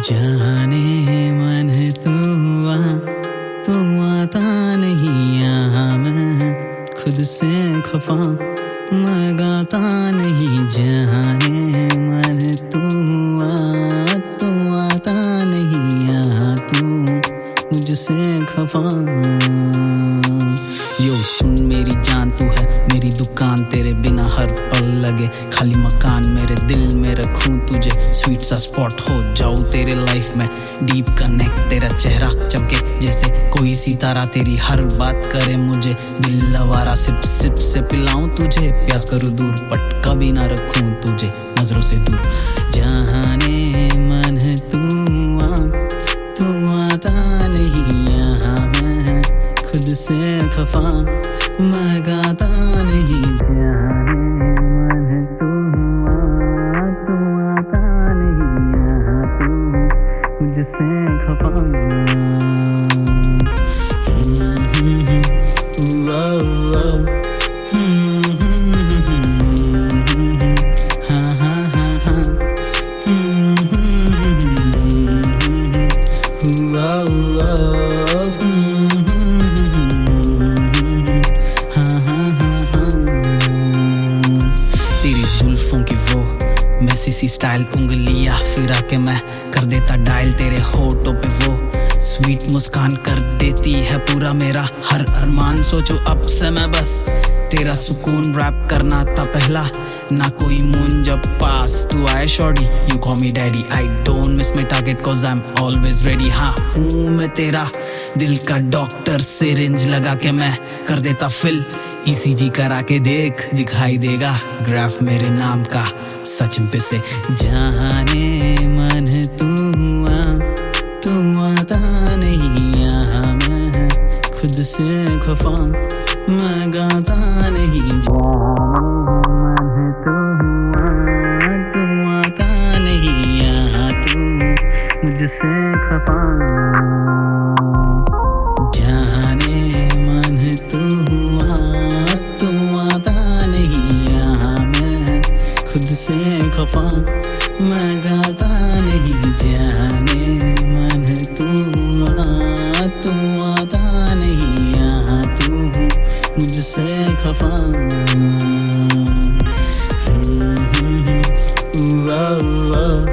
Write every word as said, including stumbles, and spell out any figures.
जाने मन तू आ तू आता नहीं यहाँ, मैं खुद से खफा मैं गाता नहीं। जाने मन तू आ तू आता नहीं यहाँ, तू मुझसे खफा। यो सुन मेरी जान तू है मेरी दुकान, तेरे बिना हर पल लगे खाली मकान। मेरे दिल में रखूं तुझे स्वीट सा स्पॉट, हो जाऊं तेरे लाइफ में डीप कनेक्ट। तेरा चेहरा चमके जैसे कोई सितारा, तेरी हर बात करे मुझे दिल लवारा। सिप सिप से पिलाऊं तुझे, प्यास करूं दूर बट कभी ना रखूं तुझे नजरों से दूर। जाने मन तू आ तू आता नहीं यहाँ, मैं खुद से खफा मैं गाता नहीं। जाने मन तू आ तू आता नहीं यहाँ, तू मुझसे खफा। मैसी सी स्टाइल उंगलियां फिरा के मैं कर देता डायल तेरे होठों पे, वो स्वीट मुस्कान कर देती है पूरा मेरा हर अरमान। सोचो अब से मैं बस तेरा सुकून रैप करना था पहला, ना कोई मून जब पास तू आए shorty. You call me daddy, I don't miss my target cause I am always ready. हाँ हूँ मैं तेरा दिल का डॉक्टर, सिरिंज लगा के मैं कर देता फिल। ईसीजी करा के देख दिखाई देगा ग्राफ मेरे नाम का सच पे से। जाने मन तू आ तू आता नहीं यहाँ, मैं खुद से खफा मैं गाता नहीं। मन तू आ तू आता नहीं यहाँ, तू मुझसे खफा। जाने मन तू आ तू आता नहीं यहाँ, मैं खुद से खफा मैं गाता नहीं। जाने मन तू आ तू आता नहीं यहाँ, तू मुझसे खफा। हम्म, हम्म, हम्म,